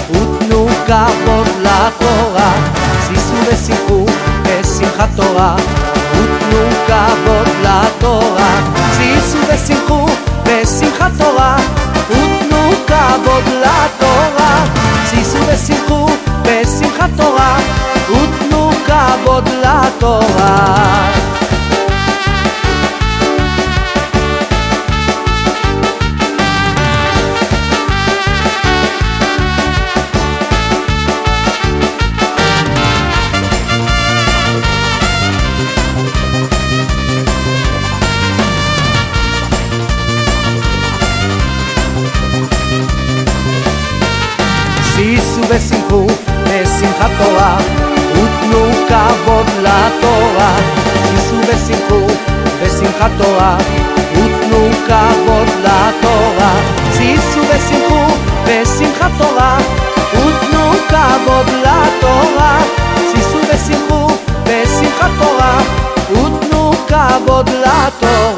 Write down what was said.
ותנו כבוד לתורה, שישו ושמחו בשמחת תורה. ותנו כבוד לתורה, שישו ושמחו בשמחת תורה. ותנו כבוד לתורה, שישו ושמחו בשמחת תורה. ותנו כבוד לתורה. שישו ושמחו בשמחת תורה, ותנו כבוד לתורה. שישו ושמחו בשמחת תורה, ותנו כבוד לתורה. שישו ושמחו בשמחת תורה, ותנו כבוד לתורה. שישו ושמחו בשמחת תורה, ותנו כבוד לתורה.